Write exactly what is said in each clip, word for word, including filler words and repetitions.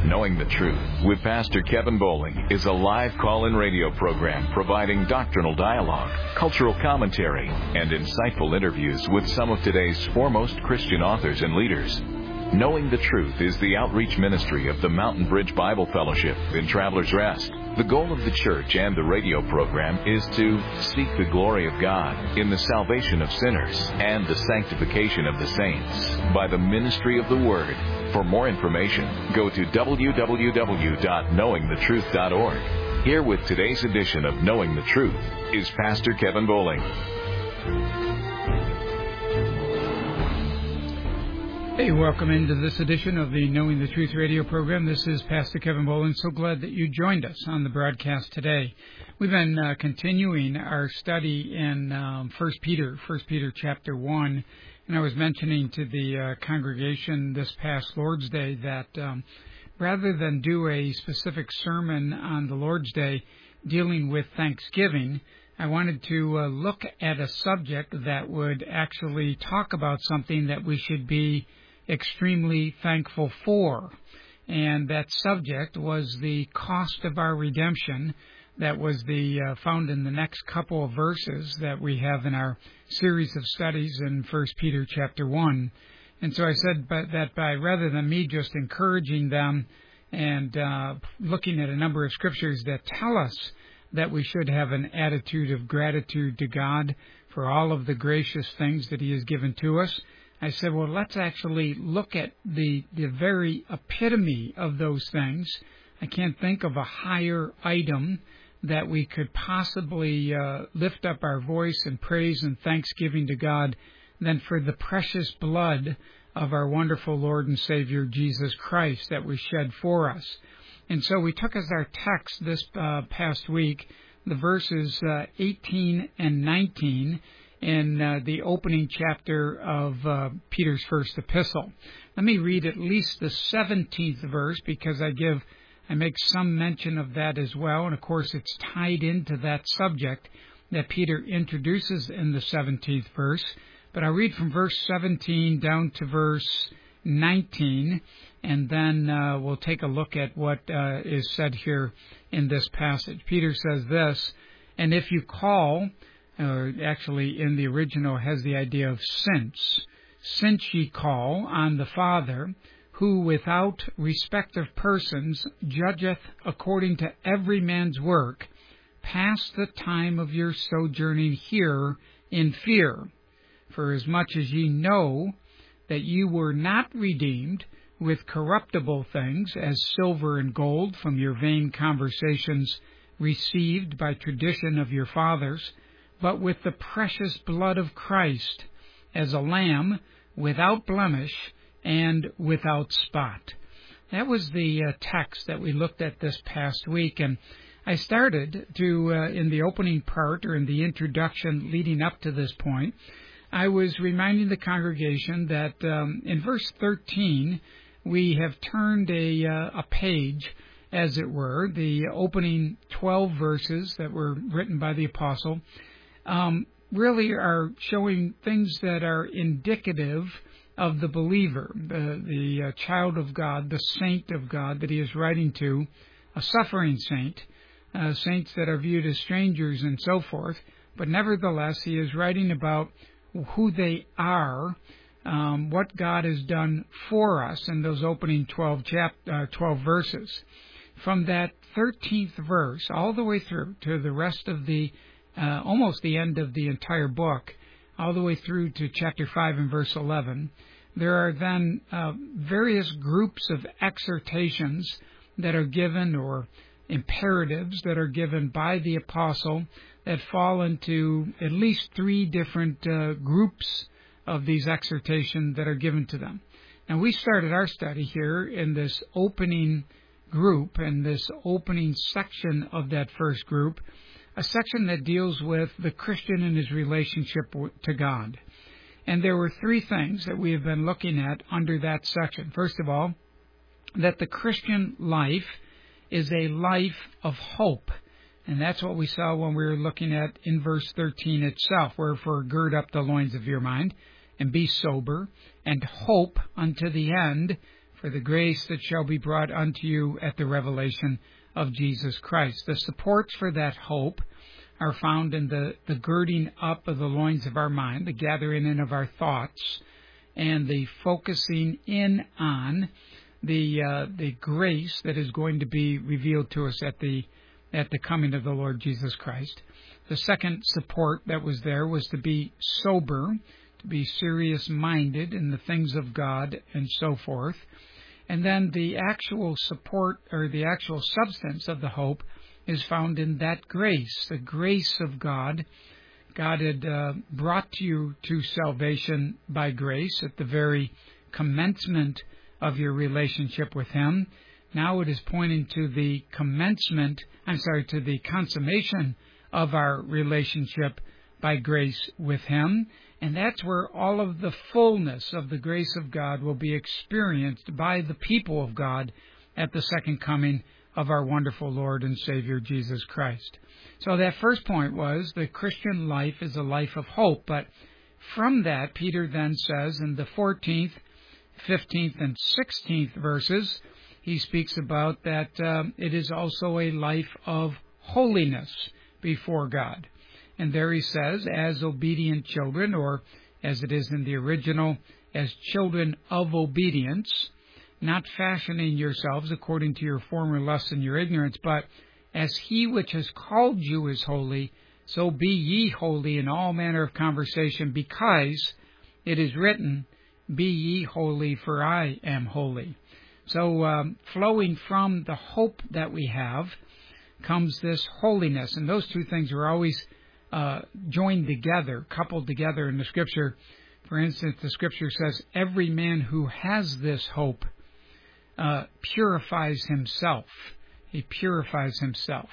Knowing the Truth with Pastor Kevin Bowling is a live call-in radio program providing doctrinal dialogue, cultural commentary, and insightful interviews with some of today's foremost Christian authors and leaders. Knowing the Truth is the outreach ministry of the Mountain Bridge Bible Fellowship in Travelers Rest. The goal of the church and the radio program is to seek the glory of God in the salvation of sinners and the sanctification of the saints by the ministry of the Word. For more information, go to w w w dot knowing the truth dot org. Here with today's edition of Knowing the Truth is Pastor Kevin Bowling. Hey, welcome into this edition of the Knowing the Truth radio program. This is Pastor Kevin Bowling. So glad that you joined us on the broadcast today. We've been uh, continuing our study in um, First Peter, First Peter chapter one. And I was mentioning to the uh, congregation this past Lord's Day that um, rather than do a specific sermon on the Lord's Day dealing with Thanksgiving, I wanted to uh, look at a subject that would actually talk about something that we should be extremely thankful for. And that subject was the cost of our redemption. That was the uh, found in the next couple of verses that we have in our series of studies in First Peter chapter one. And so I said but that by rather than me just encouraging them and uh, looking at a number of scriptures that tell us that we should have an attitude of gratitude to God for all of the gracious things that He has given to us, I said, well, let's actually look at the, the very epitome of those things. I can't think of a higher item that we could possibly uh, lift up our voice in praise and thanksgiving to God than for the precious blood of our wonderful Lord and Savior Jesus Christ that was shed for us. And so we took as our text this uh, past week the verses uh, eighteen and nineteen in uh, the opening chapter of uh, Peter's first epistle. Let me read at least the seventeenth verse because I give I make some mention of that as well, and of course it's tied into that subject that Peter introduces in the seventeenth verse. But I'll read from verse seventeen down to verse nineteen, and then uh, we'll take a look at what uh, is said here in this passage. Peter says this, and if you call, uh, actually in the original has the idea of since, since ye call on the Father, who without respect of persons judgeth according to every man's work, pass the time of your sojourning here in fear. For as much as ye know that you were not redeemed with corruptible things, as silver and gold from your vain conversations received by tradition of your fathers, but with the precious blood of Christ, as a lamb without blemish and without spot. That was the uh, text that we looked at this past week, and I started to, uh, in the opening part, or in the introduction leading up to this point, I was reminding the congregation that um, in verse thirteen, we have turned a, uh, a page, as it were, the opening twelve verses that were written by the apostle, um, really are showing things that are indicative of the believer, the, the uh, child of God, the saint of God that he is writing to, a suffering saint, uh, saints that are viewed as strangers and so forth, but nevertheless he is writing about who they are, um, what God has done for us in those opening twelve, chap- uh, twelve verses. From that thirteenth verse all the way through to the rest of the, uh, almost the end of the entire book, all the way through to chapter five and verse eleven, there are then uh, various groups of exhortations that are given, or imperatives that are given by the apostle, that fall into at least three different uh, groups of these exhortations that are given to them. Now, we started our study here in this opening group, in this opening section of that first group, a section that deals with the Christian and his relationship to God. And there were three things that we have been looking at under that section. First of all, that the Christian life is a life of hope. And that's what we saw when we were looking at in verse thirteen itself, wherefore gird up the loins of your mind, and be sober, and hope unto the end for the grace that shall be brought unto you at the revelation of Jesus Christ. The supports for that hope are found in the, the girding up of the loins of our mind, the gathering in of our thoughts, and the focusing in on the uh, the grace that is going to be revealed to us at the at the coming of the Lord Jesus Christ. The second support that was there was to be sober, to be serious-minded in the things of God and so forth. And then the actual support, or the actual substance of the hope, is found in that grace, the grace of God. God had uh, brought you to salvation by grace at the very commencement of your relationship with Him. Now it is pointing to the commencement, I'm sorry, to the consummation of our relationship by grace with Him. And that's where all of the fullness of the grace of God will be experienced by the people of God at the second coming of our wonderful Lord and Savior Jesus Christ. So that first point was the Christian life is a life of hope. But from that, Peter then says in the fourteenth, fifteenth, and sixteenth verses, he speaks about that um, it is also a life of holiness before God. And there he says, as obedient children, or as it is in the original, as children of obedience, not fashioning yourselves according to your former lusts and your ignorance, but as He which has called you is holy, so be ye holy in all manner of conversation, because it is written, be ye holy, for I am holy. So um, flowing from the hope that we have comes this holiness. And those two things are always uh, joined together, coupled together in the Scripture. For instance, the Scripture says, every man who has this hope uh, purifies himself. He purifies himself.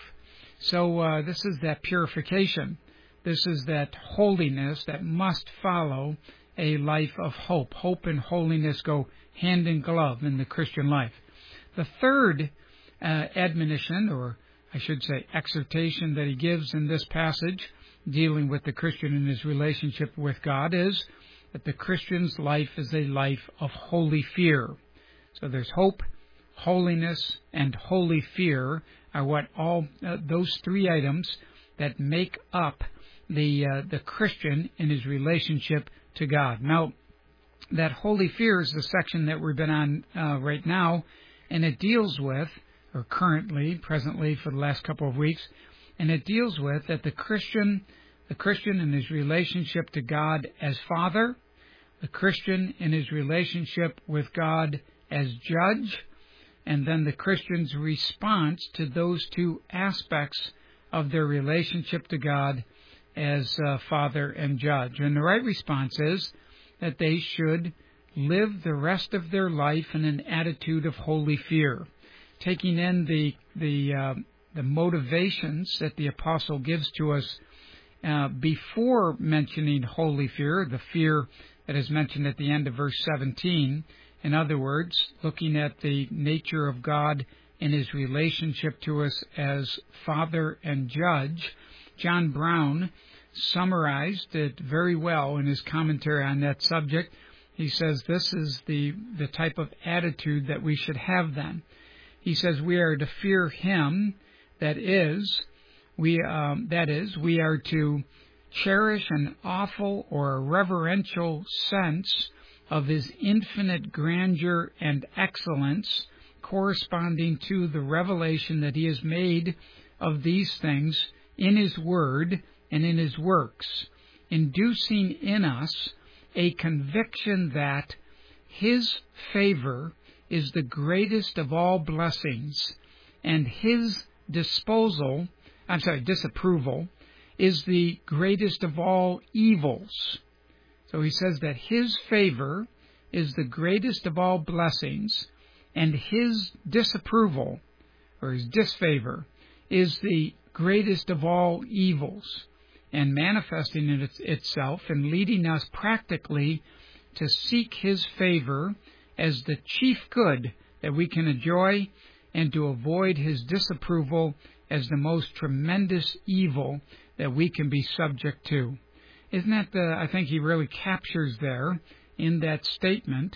So uh, this is that purification. This is that holiness that must follow a life of hope. Hope and holiness go hand in glove in the Christian life. The third uh, admonition, or I should say exhortation, that he gives in this passage dealing with the Christian in his relationship with God is that the Christian's life is a life of holy fear. So there's hope, holiness, and holy fear are what all uh, those three items that make up the uh, the Christian in his relationship to God. Now, that holy fear is the section that we've been on uh, right now, and it deals with, or currently, presently, for the last couple of weeks, and it deals with that the Christian, the Christian in his relationship to God as Father, the Christian in his relationship with God as Judge, and then the Christian's response to those two aspects of their relationship to God as uh, Father and Judge. And the right response is that they should live the rest of their life in an attitude of holy fear, taking in the the uh, the motivations that the apostle gives to us uh, before mentioning holy fear, the fear that is mentioned at the end of verse seventeen. In other words, looking at the nature of God in His relationship to us as Father and Judge, John Brown summarized it very well in his commentary on that subject. He says this is the, the type of attitude that we should have then. He says we are to fear Him, that is, we um, that is, we are to cherish an awful or a reverential sense of His infinite grandeur and excellence, corresponding to the revelation that He has made of these things in His Word and in His works, inducing in us a conviction that His favor is the greatest of all blessings, and His disposal, I'm sorry, disapproval, is the greatest of all evils. So he says that His favor is the greatest of all blessings, and His disapproval, or His disfavor, is the greatest of all evils, and manifesting in it itself and leading us practically to seek His favor as the chief good that we can enjoy, and to avoid His disapproval as the most tremendous evil that we can be subject to. Isn't that the, I think he really captures there in that statement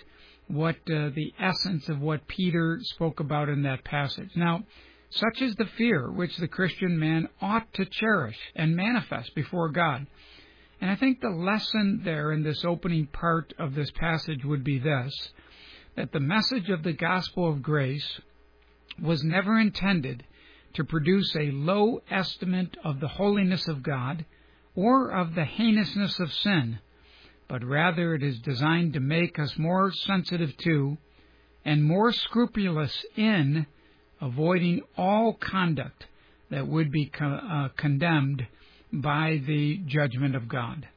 what uh, the essence of what Peter spoke about in that passage. Now, such is the fear which the Christian man ought to cherish and manifest before God. And I think the lesson there in this opening part of this passage would be this, that the message of the gospel of grace was never intended to produce a low estimate of the holiness of God or of the heinousness of sin, but rather it is designed to make us more sensitive to and more scrupulous in avoiding all conduct that would be co- uh, condemned by the judgment of God.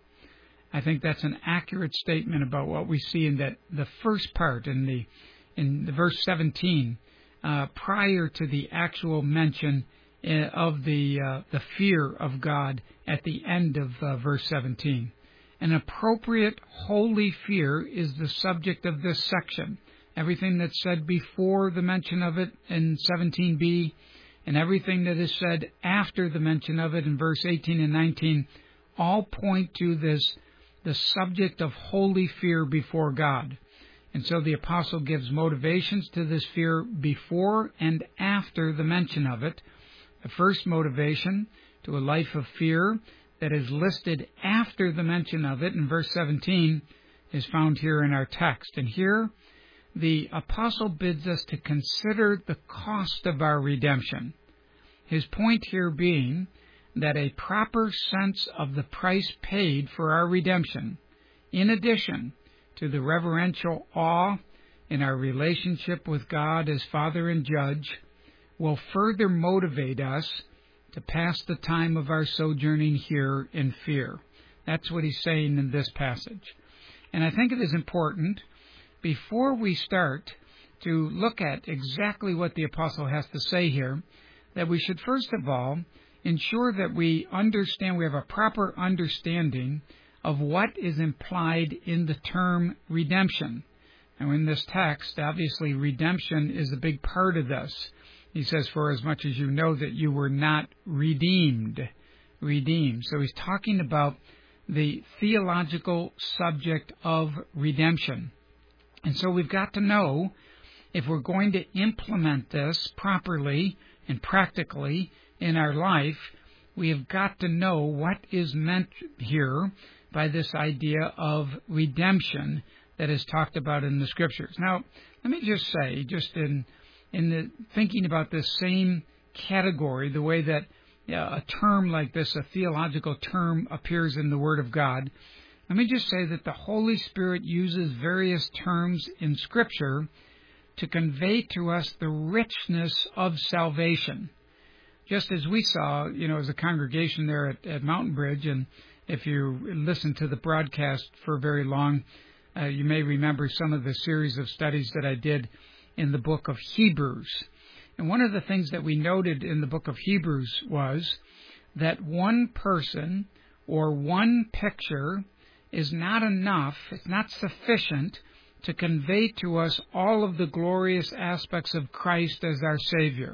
I think that's an accurate statement about what we see in that the first part in the in the verse seventeen, uh, prior to the actual mention uh, of the uh, the fear of God at the end of uh, verse seventeen. An appropriate holy fear is the subject of this section. Everything that's said before the mention of it in seventeen b, and everything that is said after the mention of it in verse eighteen and nineteen, all point to this, the subject of holy fear before God. And so the apostle gives motivations to this fear before and after the mention of it. The first motivation to a life of fear that is listed after the mention of it in verse seventeen is found here in our text. And here the apostle bids us to consider the cost of our redemption. His point here being that a proper sense of the price paid for our redemption, in addition to the reverential awe in our relationship with God as Father and Judge, will further motivate us to pass the time of our sojourning here in fear. That's what he's saying in this passage. And I think it is important, before we start to look at exactly what the apostle has to say here, that we should first of all ensure that we understand, we have a proper understanding of what is implied in the term redemption. Now in this text, obviously redemption is a big part of this. He says, for as much as you know that you were not redeemed. Redeemed. So he's talking about the theological subject of redemption. And so we've got to know, if we're going to implement this properly and practically in our life, we have got to know what is meant here by this idea of redemption that is talked about in the Scriptures. Now, let me just say, just in in the thinking about this same category, the way that uh, a term like this, a theological term, appears in the Word of God, let me just say that the Holy Spirit uses various terms in Scripture to convey to us the richness of salvation. Just as we saw, you know, as a congregation there at, at Mountain Bridge, and if you listen to the broadcast for very long, uh, you may remember some of the series of studies that I did in the book of Hebrews. And one of the things that we noted in the book of Hebrews was that one person or one picture is not enough, it's not sufficient to convey to us all of the glorious aspects of Christ as our Savior.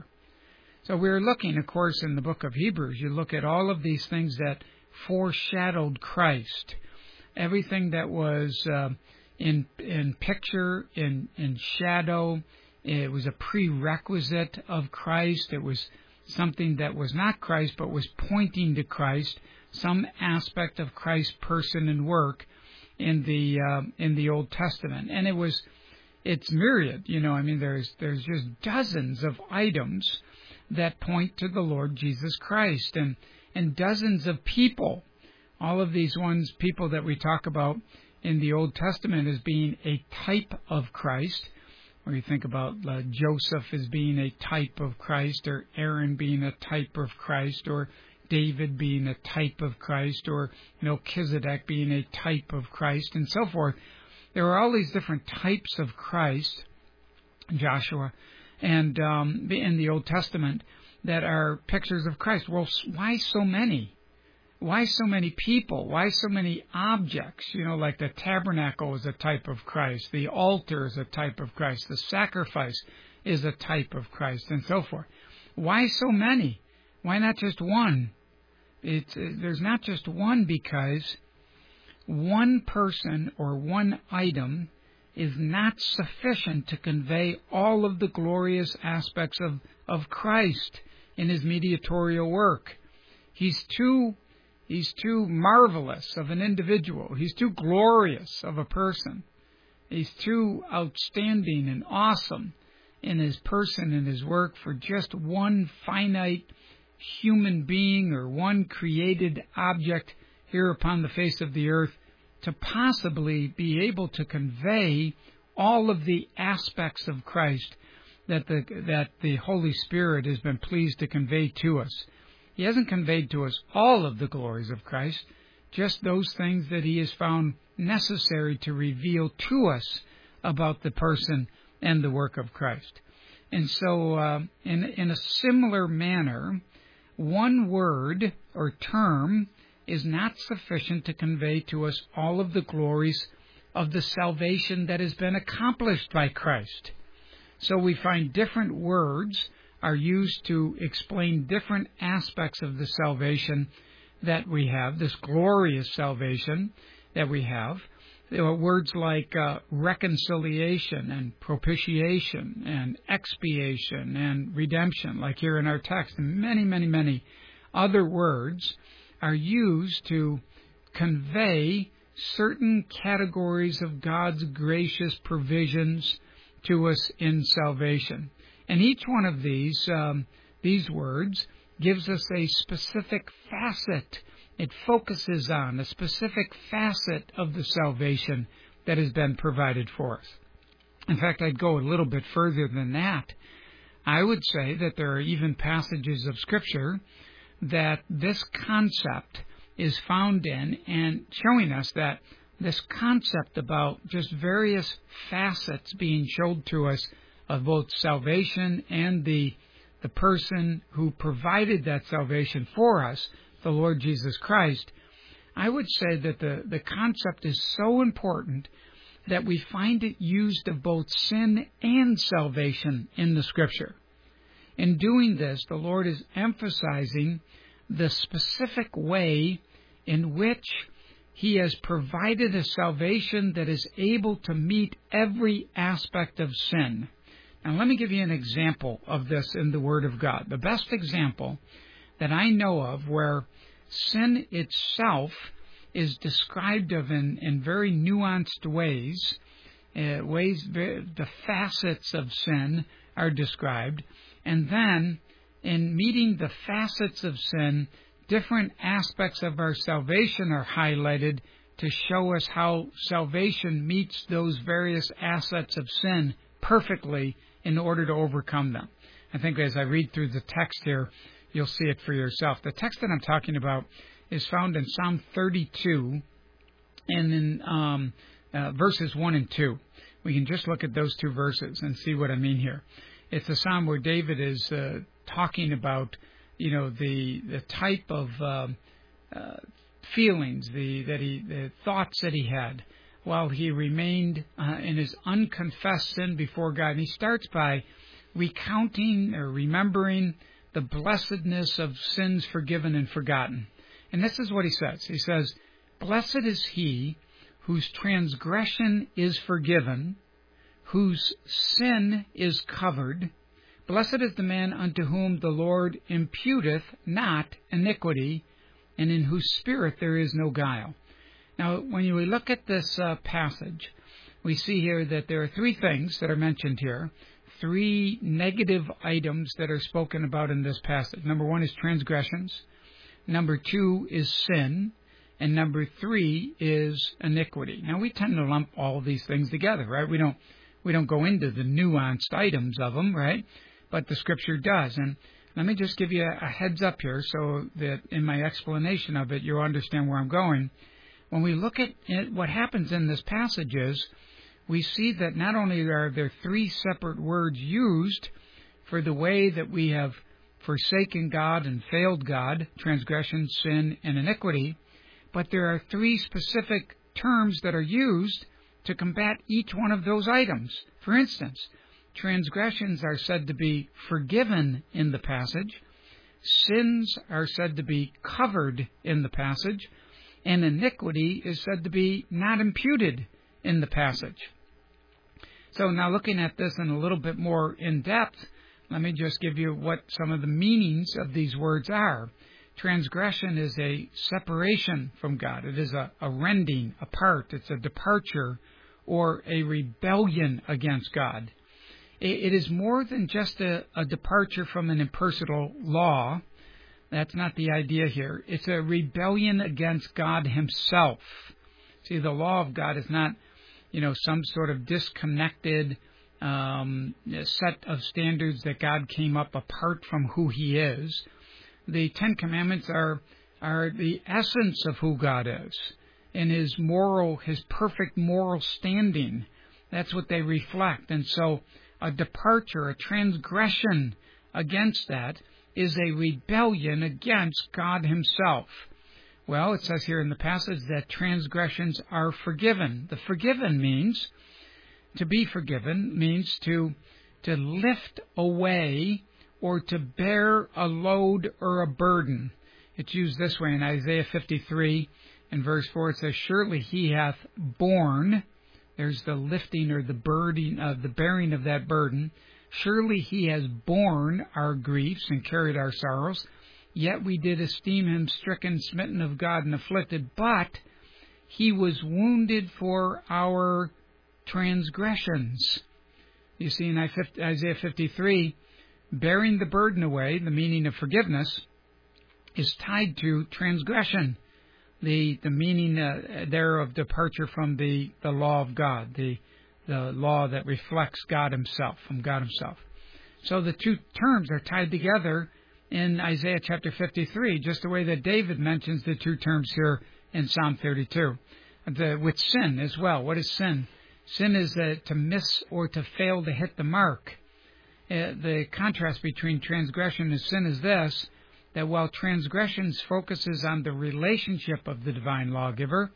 So we're looking, of course, in the book of Hebrews, you look at all of these things that foreshadowed Christ. Everything that was uh, in in picture, in, in shadow, it was a prerequisite of Christ. It was something that was not Christ, but was pointing to Christ, some aspect of Christ's person and work in the uh, in the Old Testament. And it was, it's myriad, you know, I mean, there's there's just dozens of items that point to the Lord Jesus Christ, and, and dozens of people. All of these ones, people that we talk about in the Old Testament as being a type of Christ, or you think about uh, Joseph as being a type of Christ, or Aaron being a type of Christ, or David being a type of Christ, or Melchizedek being a type of Christ, and so forth. There are all these different types of Christ, Joshua, and um, in the Old Testament that are pictures of Christ. Well, why so many? Why so many people? Why so many objects? You know, like the tabernacle is a type of Christ. The altar is a type of Christ. The sacrifice is a type of Christ, and so forth. Why so many? Why not just one? It's, there's not just one, because one person or one item is not sufficient to convey all of the glorious aspects of, of Christ in his mediatorial work. He's too, he's too marvelous of an individual. He's too glorious of a person. He's too outstanding and awesome in his person and his work for just one finite human being or one created object here upon the face of the earth to possibly be able to convey all of the aspects of Christ that the that the Holy Spirit has been pleased to convey to us. He hasn't conveyed to us all of the glories of Christ, just those things that he has found necessary to reveal to us about the person and the work of Christ. And so, uh, in, in a similar manner, one word or term is not sufficient to convey to us all of the glories of the salvation that has been accomplished by Christ. So we find different words are used to explain different aspects of the salvation that we have, this glorious salvation that we have. There are words like uh, reconciliation and propitiation and expiation and redemption, like here in our text, and many, many, many other words are used to convey certain categories of God's gracious provisions to us in salvation. And each one of these, um, these words gives us a specific facet. It focuses on a specific facet of the salvation that has been provided for us. In fact, I'd go a little bit further than that. I would say that there are even passages of Scripture that this concept is found in, and showing us that this concept about just various facets being showed to us of both salvation and the the person who provided that salvation for us, the Lord Jesus Christ, I would say that the, the concept is so important that we find it used of both sin and salvation in the Scripture. In doing this, the Lord is emphasizing the specific way in which He has provided a salvation that is able to meet every aspect of sin. Now, let me give you an example of this in the Word of God. The best example that I know of where sin itself is described of in, in very nuanced ways, uh, ways the facets of sin are described, and then in meeting the facets of sin, different aspects of our salvation are highlighted to show us how salvation meets those various assets of sin perfectly in order to overcome them. I think as I read through the text here, you'll see it for yourself. The text that I'm talking about is found in Psalm thirty-two and in um, uh, verses one and two. We can just look at those two verses and see what I mean here. It's a psalm where David is uh, talking about, you know, the the type of uh, uh, feelings, the that he, the thoughts that he had while he remained uh, in his unconfessed sin before God. And he starts by recounting or remembering the blessedness of sins forgiven and forgotten. And this is what he says. He says, "Blessed is he whose transgression is forgiven, whose sin is covered. Blessed is the man unto whom the Lord imputeth not iniquity, and in whose spirit there is no guile." Now, when we look at this uh, passage, we see here that there are three things that are mentioned here, three negative items that are spoken about in this passage. Number one is transgressions. Number two is sin. And number three is iniquity. Now, we tend to lump all of these things together, right? We don't we don't go into the nuanced items of them, right? But the Scripture does. And let me just give you a, a heads up here so that in my explanation of it, you'll understand where I'm going. When we look at it, what happens in this passage is we see that not only are there three separate words used for the way that we have forsaken God and failed God, transgression, sin, and iniquity, but there are three specific terms that are used to combat each one of those items. For instance, transgressions are said to be forgiven in the passage, sins are said to be covered in the passage, and iniquity is said to be not imputed in the passage. So now looking at this in a little bit more in depth, let me just give you what some of the meanings of these words are. Transgression is a separation from God. It is a, a rending apart. It's a departure or a rebellion against God. It, it is more than just a, a departure from an impersonal law. That's not the idea here. It's a rebellion against God himself. See, the law of God is not, you know, some sort of disconnected um, set of standards that God came up apart from who he is. The Ten Commandments are are the essence of who God is and his moral, his perfect moral standing. That's what they reflect. And so a departure, a transgression against that is a rebellion against God himself. Well, it says here in the passage that transgressions are forgiven. The forgiven means, to be forgiven means to to lift away or to bear a load or a burden. It's used this way in Isaiah fifty-three, in verse four. It says, "Surely he hath borne," there's the lifting or the burden, uh, the bearing of that burden. "Surely he has borne our griefs and carried our sorrows. Yet we did esteem him stricken, smitten of God, and afflicted. But he was wounded for our transgressions." You see, in Isaiah fifty-three, bearing the burden away, the meaning of forgiveness, is tied to transgression. The the meaning uh, there of departure from the, the law of God, the the law that reflects God himself, from God himself. So the two terms are tied together in Isaiah chapter fifty-three, just the way that David mentions the two terms here in Psalm thirty-two. The, with sin as well. What is sin? Sin is uh, to miss or to fail to hit the mark. Uh, the contrast between transgression and sin is this, that while transgression focuses on the relationship of the divine lawgiver,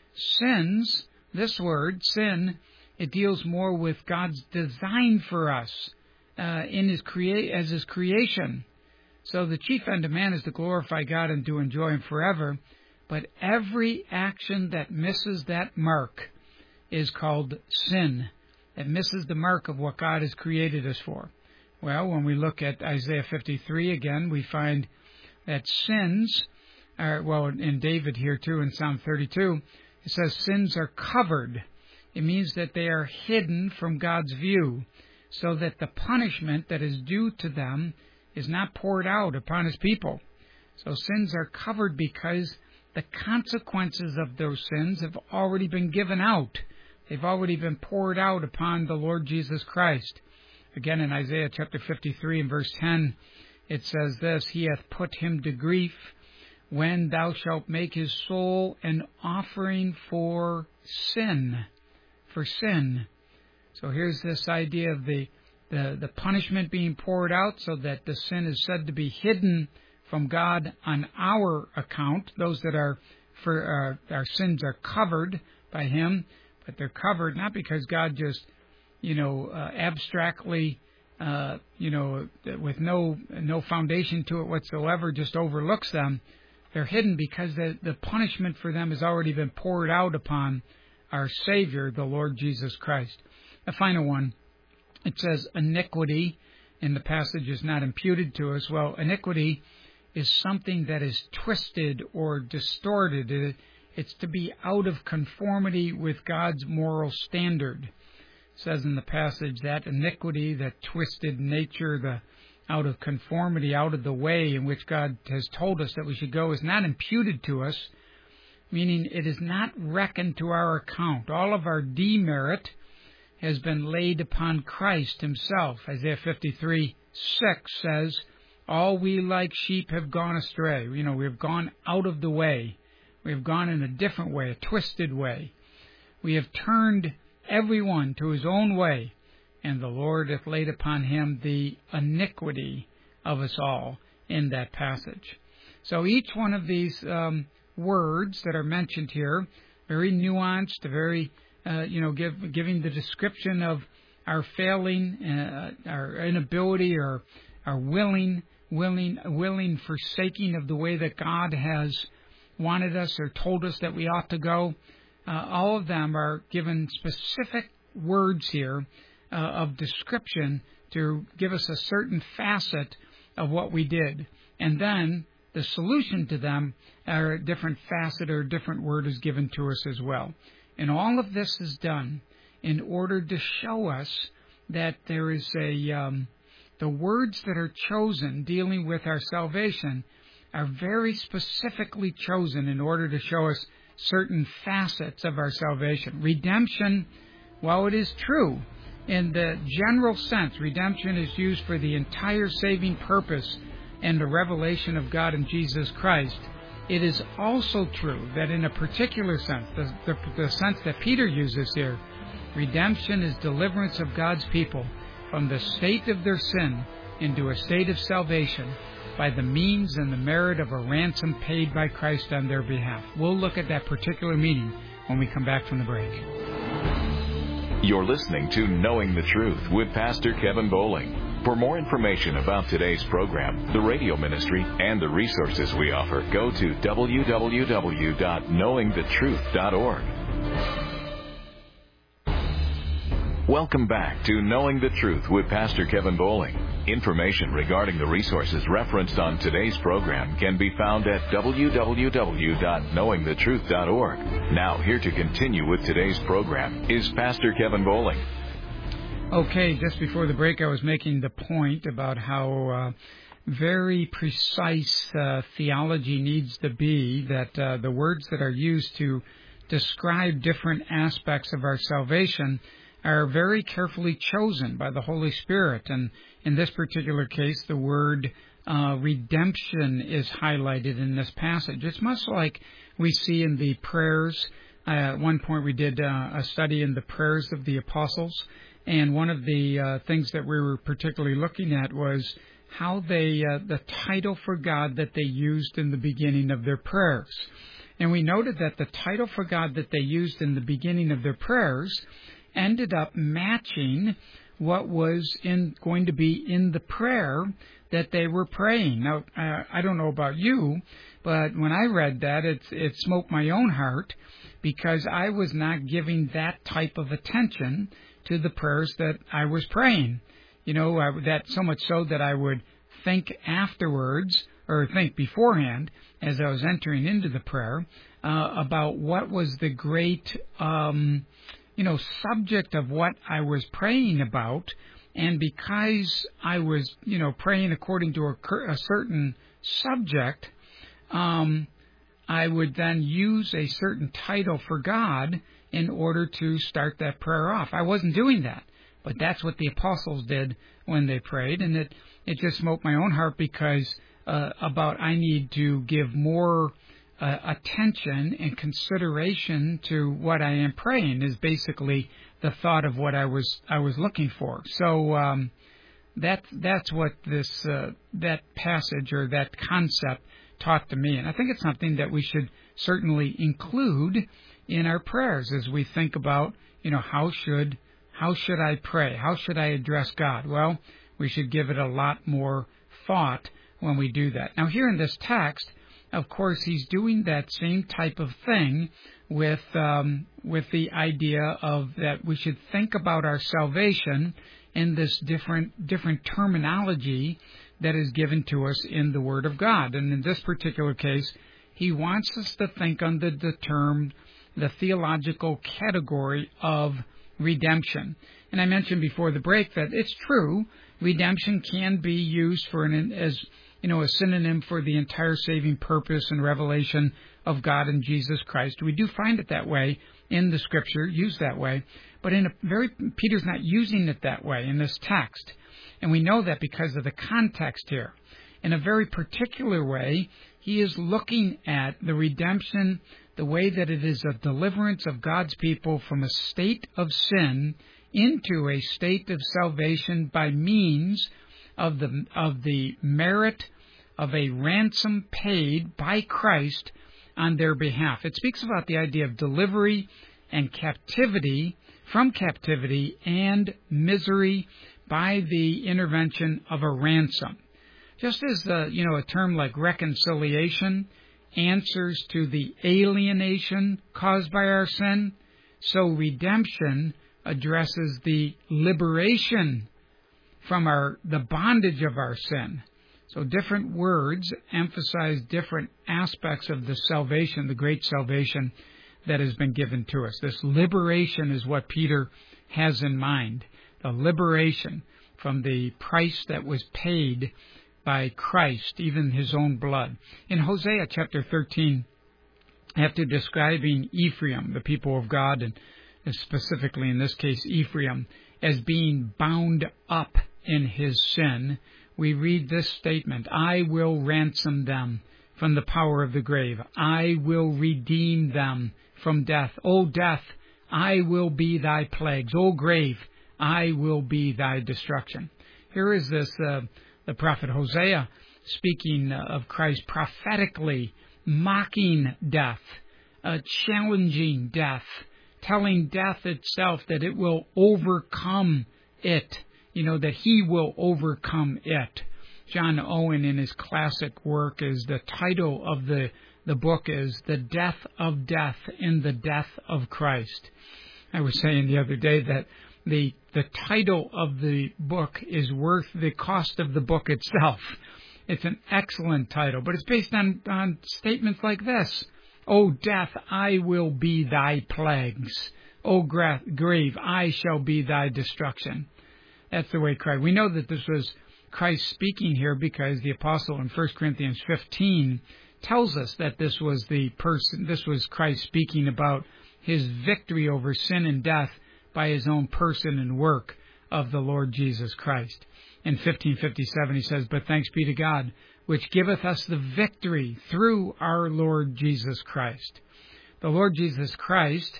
sins, this word, sin, it deals more with God's design for us uh, in his crea- as his creation. So the chief end of man is to glorify God and to enjoy him forever, but every action that misses that mark is called sin. It misses the mark of what God has created us for. Well, when we look at Isaiah fifty-three again, we find that sins are, well, in David here too, in Psalm thirty-two, it says sins are covered. It means that they are hidden from God's view, so that the punishment that is due to them is not poured out upon his people. So sins are covered because the consequences of those sins have already been given out. They've already been poured out upon the Lord Jesus Christ. Again, in Isaiah chapter fifty-three and verse ten, it says this, "He hath put him to grief when thou shalt make his soul an offering for sin." For sin. So here's this idea of the, the, the punishment being poured out so that the sin is said to be hidden from God on our account. Those that are, for uh, our sins are covered by him, but they're covered not because God just, you know, uh, abstractly, uh, you know, with no no foundation to it whatsoever, just overlooks them. They're hidden because the, the punishment for them has already been poured out upon our Savior, the Lord Jesus Christ. The final one, it says iniquity, and the passage is not imputed to us. Well, iniquity is something that is twisted or distorted. It, it's to be out of conformity with God's moral standard. It says in the passage that iniquity, that twisted nature, the out of conformity, out of the way in which God has told us that we should go, is not imputed to us, meaning it is not reckoned to our account. All of our demerit has been laid upon Christ himself. Isaiah fifty-three six says, "All we like sheep have gone astray." You know, we have gone out of the way. We have gone in a different way, a twisted way. We have turned everyone to his own way, and the Lord hath laid upon him the iniquity of us all in that passage. So each one of these um, words that are mentioned here, very nuanced, very, uh, you know, give, giving the description of our failing, uh, our inability, or our willing, willing, willing forsaking of the way that God has wanted us or told us that we ought to go. Uh, all of them are given specific words here uh, of description to give us a certain facet of what we did. And then the solution to them, or a different facet or a different word is given to us as well. And all of this is done in order to show us that there is a, um, the words that are chosen dealing with our salvation are very specifically chosen in order to show us certain facets of our salvation. Redemption, while it is true, in the general sense, redemption is used for the entire saving purpose and the revelation of God in Jesus Christ. It is also true that in a particular sense, the, the, the sense that Peter uses here, redemption is deliverance of God's people from the state of their sin into a state of salvation by the means and the merit of a ransom paid by Christ on their behalf. We'll look at that particular meaning when we come back from the break. You're listening to Knowing the Truth with Pastor Kevin Bowling. For more information about today's program, the radio ministry, and the resources we offer, go to w w w dot knowing the truth dot org. Welcome back to Knowing the Truth with Pastor Kevin Bowling. Information regarding the resources referenced on today's program can be found at w w w dot knowing the truth dot org. Now, here to continue with today's program is Pastor Kevin Bowling. Okay, just before the break, I was making the point about how uh, very precise uh, theology needs to be, that uh, the words that are used to describe different aspects of our salvation are very carefully chosen by the Holy Spirit. And in this particular case, the word uh, redemption is highlighted in this passage. It's much like we see in the prayers. Uh, at one point we did uh, a study in the prayers of the apostles, and one of the uh, things that we were particularly looking at was how they, uh, the title for God that they used in the beginning of their prayers. And we noted that the title for God that they used in the beginning of their prayers ended up matching what was in going to be in the prayer that they were praying. Now, uh, I don't know about you, but when I read that, it, it smote my own heart, because I was not giving that type of attention to the prayers that I was praying. You know, I, that so much so that I would think afterwards, or think beforehand, as I was entering into the prayer, uh, about what was the great um you know, subject of what I was praying about. And because I was, you know, praying according to a, a certain subject, um, I would then use a certain title for God in order to start that prayer off. I wasn't doing that, but that's what the apostles did when they prayed, and it, it just smote my own heart, because uh, about I need to give more Uh, attention and consideration to what I am praying is basically the thought of what I was I was looking for. So um, that that's what this uh, that passage or that concept taught to me, and I think it's something that we should certainly include in our prayers as we think about, you know, how should how should I pray? How should I address God? Well, we should give it a lot more thought when we do that. Now, here in this text, of course, he's doing that same type of thing with um, with the idea of that we should think about our salvation in this different different terminology that is given to us in the Word of God. And in this particular case, he wants us to think under the term, the theological category of redemption. And I mentioned before the break that it's true, redemption can be used for an as you know, a synonym for the entire saving purpose and revelation of God in Jesus Christ. We do find it that way in the Scripture, used that way, but in a very, Peter's not using it that way in this text. And we know that because of the context here. In a very particular way, he is looking at the redemption, the way that it is a deliverance of God's people from a state of sin into a state of salvation by means of the of the merit of a ransom paid by Christ on their behalf. It speaks about the idea of delivery and captivity, from captivity and misery by the intervention of a ransom. Just as the, you know, a term like reconciliation answers to the alienation caused by our sin, so redemption addresses the liberation from our the bondage of our sin. So different words emphasize different aspects of the salvation, the great salvation that has been given to us. This liberation is what Peter has in mind, the liberation from the price that was paid by Christ, even his own blood. In Hosea chapter thirteen, after describing Ephraim, the people of God, and specifically in this case Ephraim, as being bound up in his sin, we read this statement, I will ransom them from the power of the grave. I will redeem them from death. O death, I will be thy plagues. O grave, I will be thy destruction. Here is this, uh, the prophet Hosea speaking of Christ prophetically, mocking death, uh, challenging death, telling death itself that it will overcome it, you know, that he will overcome it. John Owen, in his classic work, is the title of the, the book is The Death of Death in the Death of Christ. I was saying the other day that the the title of the book is worth the cost of the book itself. It's an excellent title, but it's based on, on statements like this. O death, I will be thy plagues. O gra- grave, I shall be thy destruction. That's the way Christ. We know that this was Christ speaking here because the apostle in First Corinthians fifteen tells us that this was the person, this was Christ speaking about his victory over sin and death by his own person and work of the Lord Jesus Christ. In fifteen fifty-seven he says, But thanks be to God, which giveth us the victory through our Lord Jesus Christ. The Lord Jesus Christ,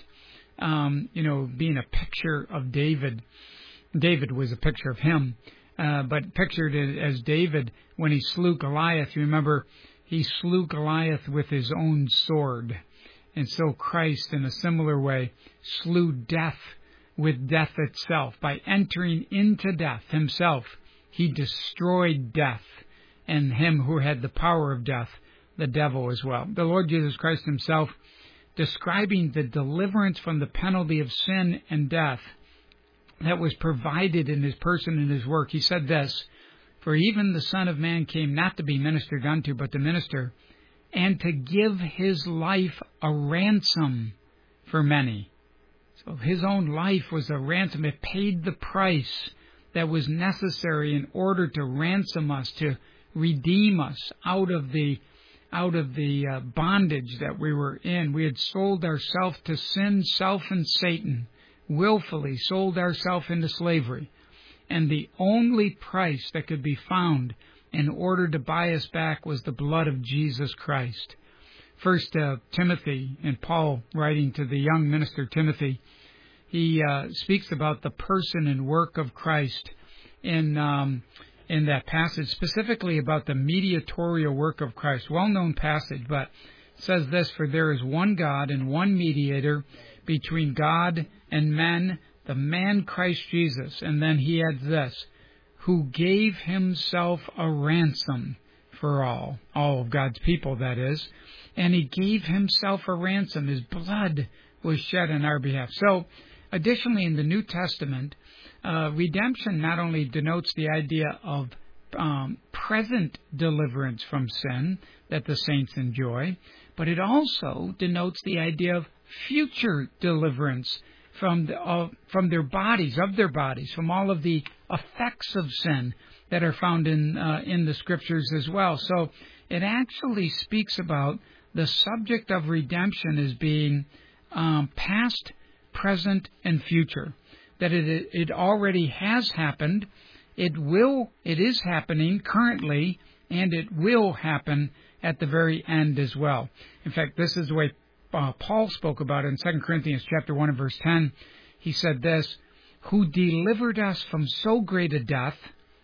um, you know, being a picture of David, David was a picture of him, uh, but pictured as David when he slew Goliath. You remember, he slew Goliath with his own sword. And so Christ, in a similar way, slew death with death itself. By entering into death himself, he destroyed death and him who had the power of death, the devil as well. The Lord Jesus Christ himself, describing the deliverance from the penalty of sin and death that was provided in his person and his work. He said this, For even the Son of Man came not to be ministered unto, but to minister, and to give his life a ransom for many. So his own life was a ransom. It paid the price that was necessary in order to ransom us, to redeem us out of the out of the uh, bondage that we were in. We had sold ourselves to sin, self, and Satan, willfully sold ourselves into slavery. And the only price that could be found in order to buy us back was the blood of Jesus Christ. First uh, Timothy, and Paul writing to the young minister Timothy, he uh, speaks about the person and work of Christ in um, in that passage, specifically about the mediatorial work of Christ. Well-known passage, but it says this, For there is one God and one mediator between God and men, the man Christ Jesus. And then he adds this, who gave himself a ransom for all, all of God's people, that is. And he gave himself a ransom. His blood was shed on our behalf. So, additionally, in the New Testament, uh, redemption not only denotes the idea of um, present deliverance from sin that the saints enjoy, but it also denotes the idea of future deliverance from the, uh, from their bodies, of their bodies, from all of the effects of sin that are found in uh, in the Scriptures as well. So it actually speaks about the subject of redemption as being um, past, present, and future. That it it already has happened, it will, it is happening currently, and it will happen at the very end as well. In fact, this is the way uh, Paul spoke about it in Second Corinthians chapter one and verse ten. He said this, who delivered us from so great a death,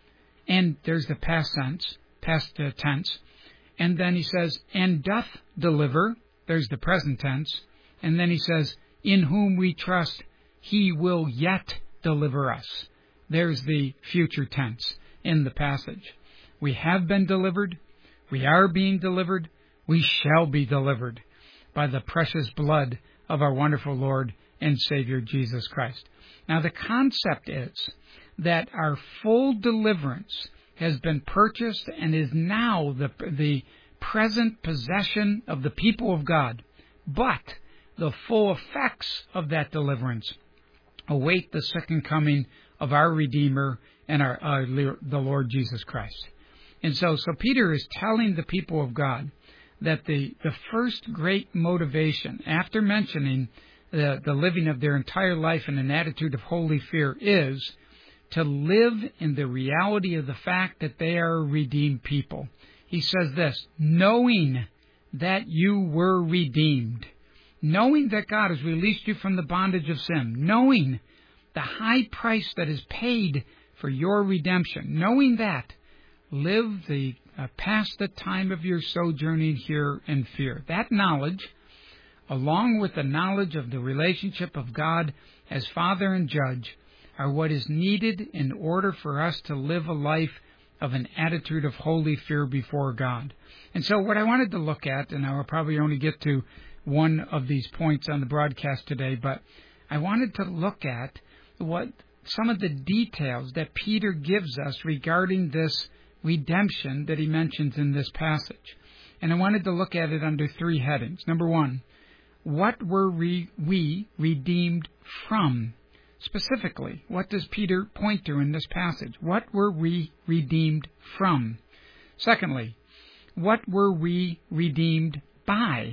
and there's the past tense, past uh, tense, and then he says, and doth deliver, there's the present tense, and then he says, in whom we trust, he will yet deliver us. There's the future tense in the passage. We have been delivered, we are being delivered, we shall be delivered by the precious blood of our wonderful Lord and Savior Jesus Christ. Now, the concept is that our full deliverance has been purchased and is now the, the present possession of the people of God. But the full effects of that deliverance await the second coming of our Redeemer and our uh, the Lord Jesus Christ. And so, so Peter is telling the people of God that the, the first great motivation, after mentioning the, the living of their entire life in an attitude of holy fear, is to live in the reality of the fact that they are a redeemed people. He says this, knowing that you were redeemed, knowing that God has released you from the bondage of sin, knowing the high price that is paid for your redemption, knowing that, live the uh, past the time of your sojourning here in fear. That knowledge, along with the knowledge of the relationship of God as Father and Judge, are what is needed in order for us to live a life of an attitude of holy fear before God. And so what I wanted to look at, and I will probably only get to one of these points on the broadcast today, but I wanted to look at what some of the details that Peter gives us regarding this redemption that he mentions in this passage. And I wanted to look at it under three headings. Number one, what were we, we redeemed from? Specifically, what does Peter point to in this passage? What were we redeemed from? Secondly, what were we redeemed by?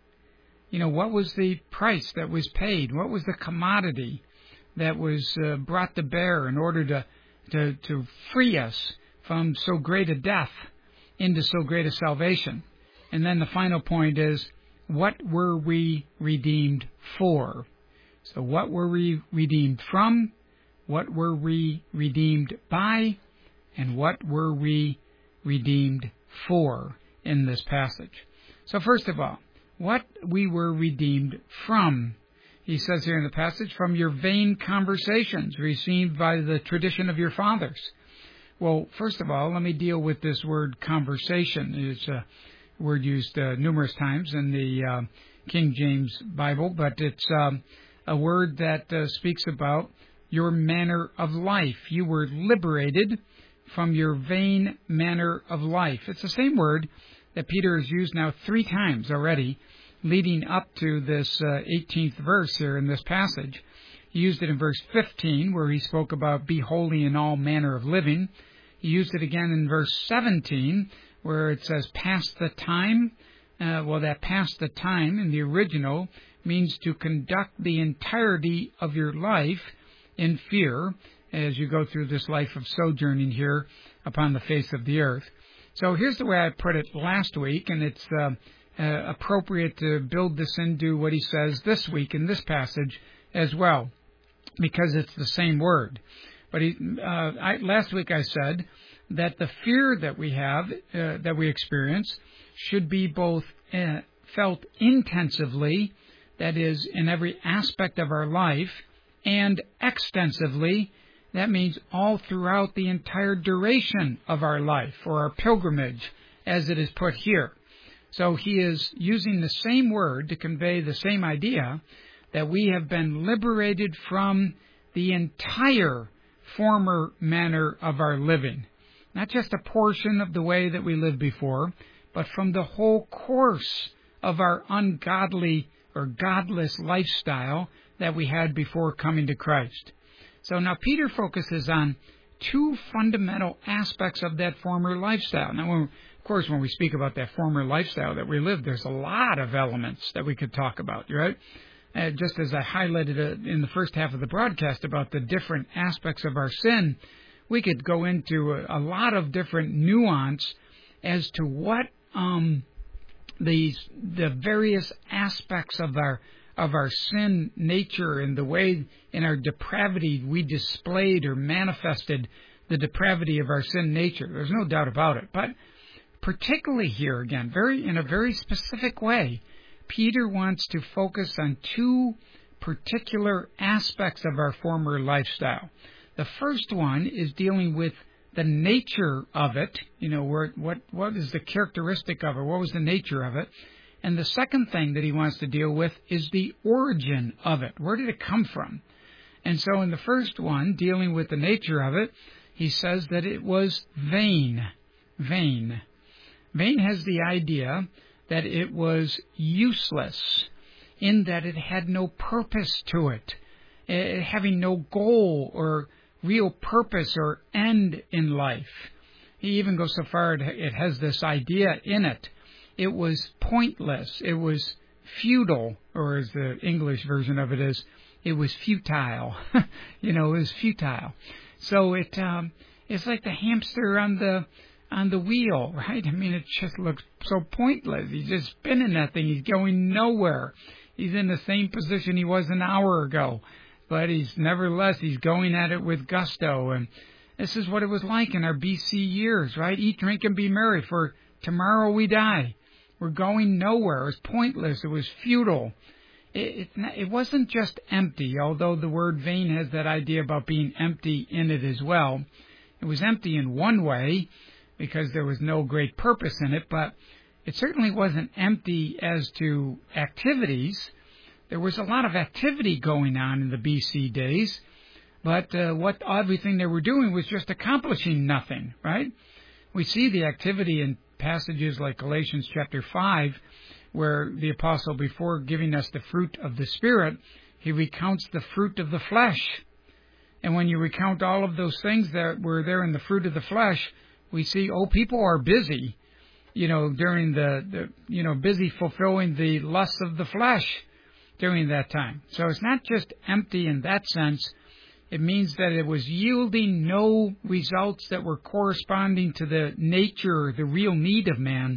You know, what was the price that was paid? What was the commodity that was uh, brought to bear in order to, to, to free us from so great a death into so great a salvation? And then the final point is, what were we redeemed for? So what were we redeemed from? What were we redeemed by? And what were we redeemed for in this passage? So first of all, what we were redeemed from. He says here in the passage, from your vain conversations received by the tradition of your fathers. Well, first of all, let me deal with this word conversation. It's a word used uh, numerous times in the uh, King James Bible, but it's um, a word that uh, speaks about your manner of life. You were liberated from your vain manner of life. It's the same word that Peter has used now three times already, leading up to this uh, eighteenth verse here in this passage. He used it in verse fifteen, where he spoke about be holy in all manner of living. He used it again in verse seventeen, where it says pass the time. Uh, well, that pass the time in the original means to conduct the entirety of your life in fear as you go through this life of sojourning here upon the face of the earth. So here's the way I put it last week, and it's uh, uh, appropriate to build this into what he says this week in this passage as well, because it's the same word. But he, uh, I, last week I said that the fear that we have, uh, that we experience, should be both uh, felt intensively, that is, in every aspect of our life, and extensively, that means all throughout the entire duration of our life, or our pilgrimage, as it is put here. So he is using the same word to convey the same idea, that we have been liberated from the entire former manner of our living. Not just a portion of the way that we lived before, but from the whole course of our ungodly or godless lifestyle that we had before coming to Christ. So now Peter focuses on two fundamental aspects of that former lifestyle. Now, when, of course, when we speak about that former lifestyle that we lived, there's a lot of elements that we could talk about, right? Uh, just as I highlighted uh, in the first half of the broadcast about the different aspects of our sin, we could go into a, a lot of different nuance as to what um, these the various aspects of our of our sin nature and the way in our depravity we displayed or manifested the depravity of our sin nature. There's no doubt about it. But particularly here, again, very in a very specific way, Peter wants to focus on two particular aspects of our former lifestyle. The first one is dealing with the nature of it, you know, where, what what is the characteristic of it, what was the nature of it. And the second thing that he wants to deal with is the origin of it. Where did it come from? And so in the first one, dealing with the nature of it, he says that it was vain. Vain. Vain has the idea that it was useless, in that it had no purpose to it, uh, having no goal or real purpose or end in life. He even goes so far, it has this idea in it. It was pointless. It was futile, or as the English version of it is, it was futile. you know, it was futile. So it um, it's like the hamster on the on the wheel, right? I mean, it just looks so pointless. He's just spinning that thing. He's going nowhere. He's in the same position he was an hour ago, but he's nevertheless he's going at it with gusto. And this is what it was like in our B C years, right? Eat, drink, and be merry, for tomorrow we die. We're going nowhere. It was pointless. It was futile. It, it, it wasn't just empty, although the word vain has that idea about being empty in it as well. It was empty in one way, because there was no great purpose in it, but it certainly wasn't empty as to activities. There was a lot of activity going on in the B C days, but uh, what everything they were doing was just accomplishing nothing, right? We see the activity in passages like Galatians chapter five, where the apostle, before giving us the fruit of the Spirit, he recounts the fruit of the flesh. And when you recount all of those things that were there in the fruit of the flesh, we see, oh, people are busy, you know, during the, the, you know, busy fulfilling the lusts of the flesh during that time. So it's not just empty in that sense. It means that it was yielding no results that were corresponding to the nature, the real need of man,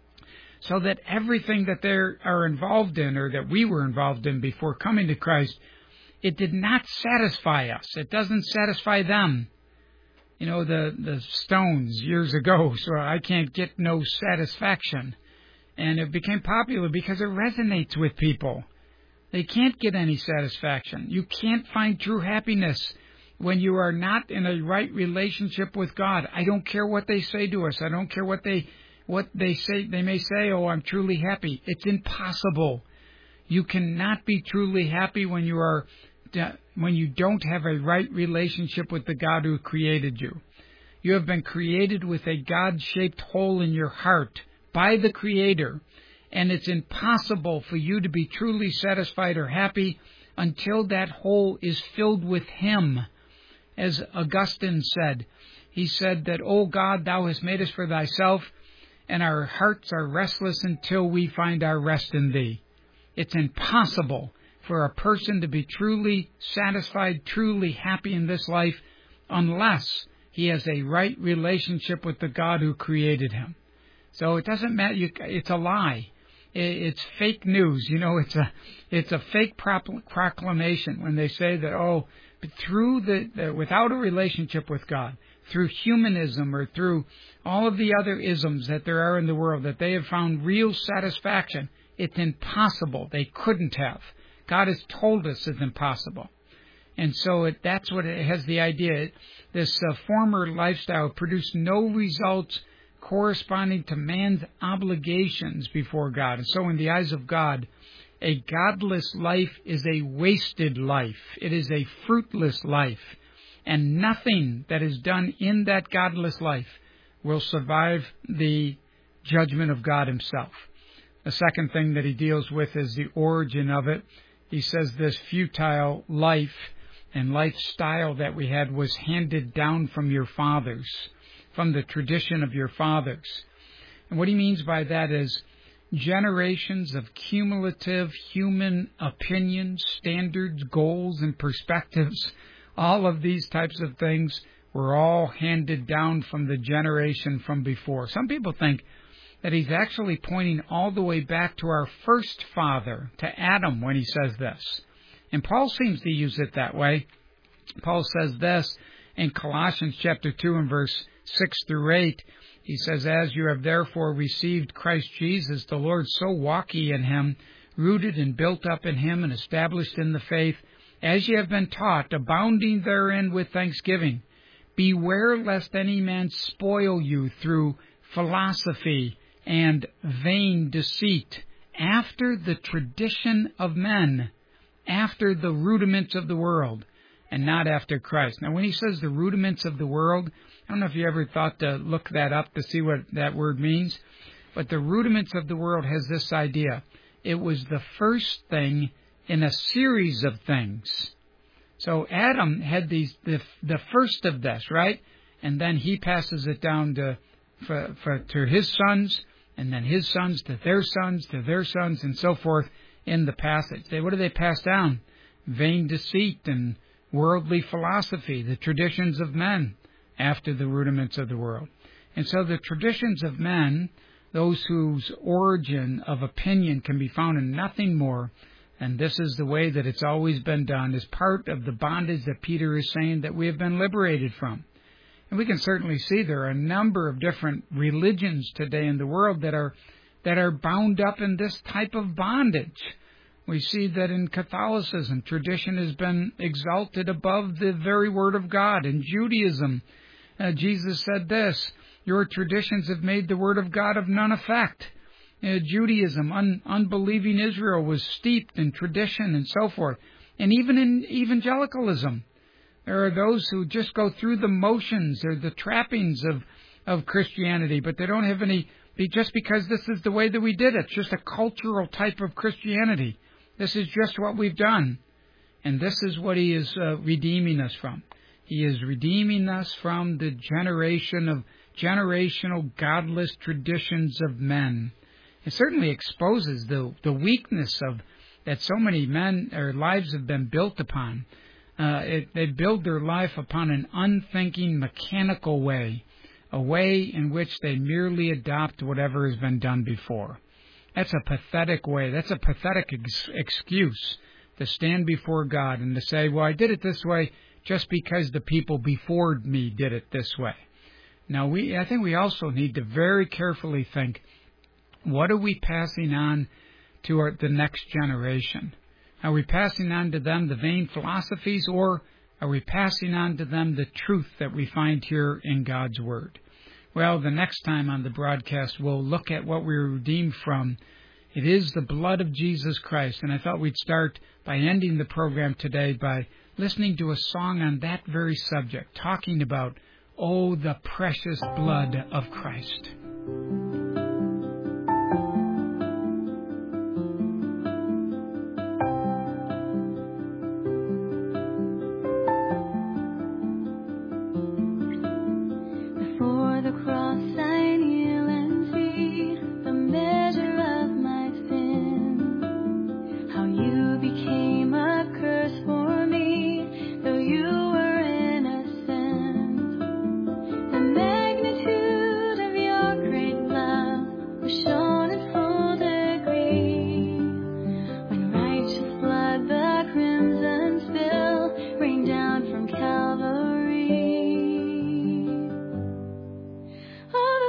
so that everything that they are involved in, or that we were involved in before coming to Christ, it did not satisfy us. It doesn't satisfy them. You know, the, the Stones years ago, so I can't get no satisfaction. And it became popular because it resonates with people. They can't get any satisfaction. You can't find true happiness when you are not in a right relationship with God. I don't care what they say to us. I don't care what they what they say. They may say, oh, I'm truly happy. It's impossible. You cannot be truly happy when you are when you don't have a right relationship with the God who created you. You have been created with a God-shaped hole in your heart by the Creator, and it's impossible for you to be truly satisfied or happy until that hole is filled with Him. As Augustine said, he said that, O God, Thou hast made us for Thyself, and our hearts are restless until we find our rest in Thee. It's impossible for a person to be truly satisfied, truly happy in this life, unless he has a right relationship with the God who created him. So it doesn't matter. You, it's a lie. It, it's fake news. You know, it's a it's a fake proclamation when they say that, oh, through the, the without a relationship with God, through humanism or through all of the other isms that there are in the world, that they have found real satisfaction. It's impossible. They couldn't have. God has told us it's impossible. And so it, that's what it has the idea. This uh, former lifestyle produced no results corresponding to man's obligations before God. And so in the eyes of God, a godless life is a wasted life. It is a fruitless life. And nothing that is done in that godless life will survive the judgment of God Himself. The second thing that he deals with is the origin of it. He says this futile life and lifestyle that we had was handed down from your fathers, from the tradition of your fathers. And what he means by that is generations of cumulative human opinions, standards, goals, and perspectives. All of these types of things were all handed down from the generation from before. Some people think that he's actually pointing all the way back to our first father, to Adam, when he says this. And Paul seems to use it that way. Paul says this in Colossians chapter two and verse six through eight. He says, as you have therefore received Christ Jesus, the Lord, so walk ye in Him, rooted and built up in Him and established in the faith, as ye have been taught, abounding therein with thanksgiving. Beware lest any man spoil you through philosophy and vain deceit, after the tradition of men, after the rudiments of the world, and not after Christ. Now, when he says the rudiments of the world, I don't know if you ever thought to look that up to see what that word means, but the rudiments of the world has this idea. It was the first thing in a series of things. So Adam had these the, the first of this, right? And then he passes it down to for, for, to his sons, and then his sons to their sons, to their sons, and so forth in the passage. They, what do they pass down? Vain deceit and worldly philosophy, the traditions of men after the rudiments of the world. And so the traditions of men, those whose origin of opinion can be found in nothing more, and this is the way that it's always been done, is part of the bondage that Peter is saying that we have been liberated from. And we can certainly see there are a number of different religions today in the world that are that are bound up in this type of bondage. We see that in Catholicism, tradition has been exalted above the very Word of God. In Judaism, uh, Jesus said this, your traditions have made the Word of God of none effect. Uh, Judaism, un- unbelieving Israel was steeped in tradition and so forth. And even in evangelicalism, there are those who just go through the motions or the trappings of, of Christianity, but they don't have any, just because this is the way that we did it. It's just a cultural type of Christianity. This is just what we've done. And this is what he is uh, redeeming us from. He is redeeming us from the generation of generational godless traditions of men. It certainly exposes the, the weakness of that so many men or lives have been built upon. Uh, it, they build their life upon an unthinking, mechanical way, a way in which they merely adopt whatever has been done before. That's a pathetic way. That's a pathetic ex- excuse to stand before God and to say, well, I did it this way just because the people before me did it this way. Now, we I think we also need to very carefully think, what are we passing on to our, the next generation? Are we passing on to them the vain philosophies, or are we passing on to them the truth that we find here in God's Word? Well, the next time on the broadcast, we'll look at what we were redeemed from. It is the blood of Jesus Christ. And I thought we'd start by ending the program today by listening to a song on that very subject, talking about, oh, the precious blood of Christ. Oh,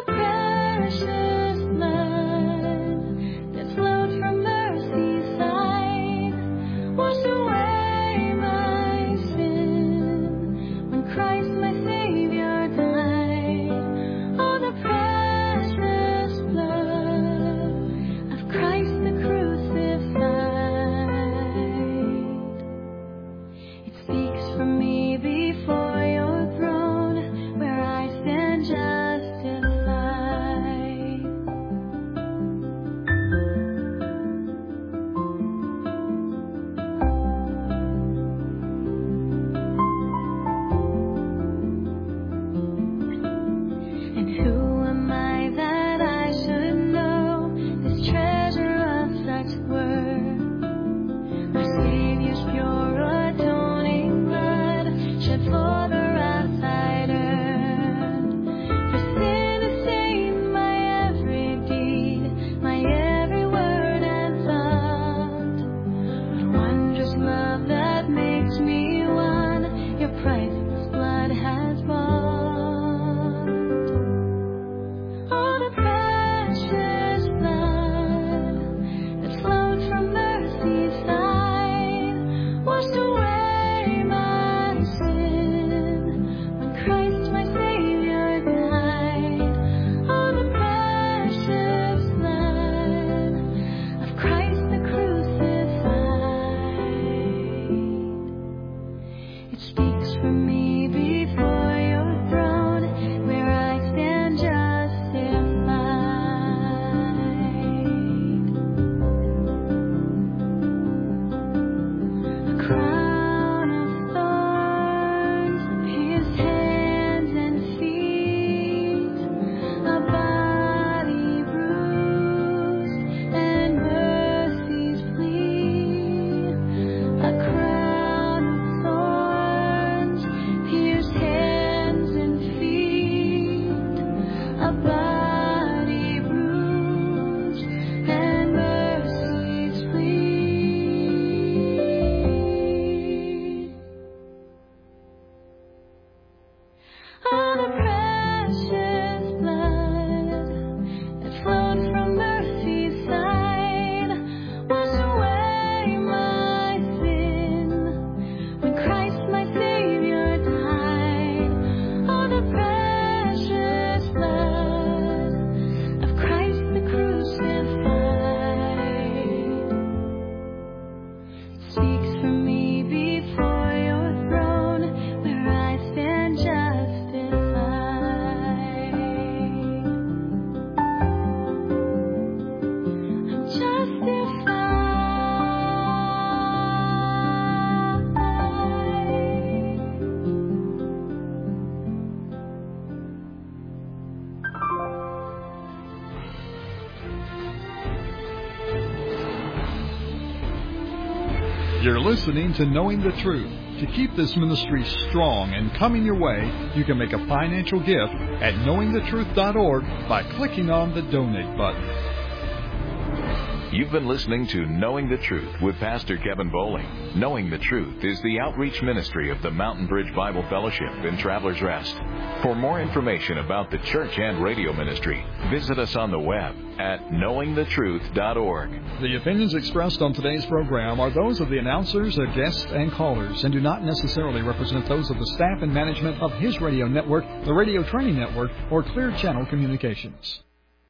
You're listening to Knowing the Truth. To keep this ministry strong and coming your way, you can make a financial gift at knowing the truth dot org by clicking on the Donate button. You've been listening to Knowing the Truth with Pastor Kevin Bowling. Knowing the Truth is the outreach ministry of the Mountain Bridge Bible Fellowship in Travelers Rest. For more information about the church and radio ministry, visit us on the web at knowing the truth dot org. The opinions expressed on today's program are those of the announcers, the guests, and callers, and do not necessarily represent those of the staff and management of His Radio Network, the Radio Training Network, or Clear Channel Communications.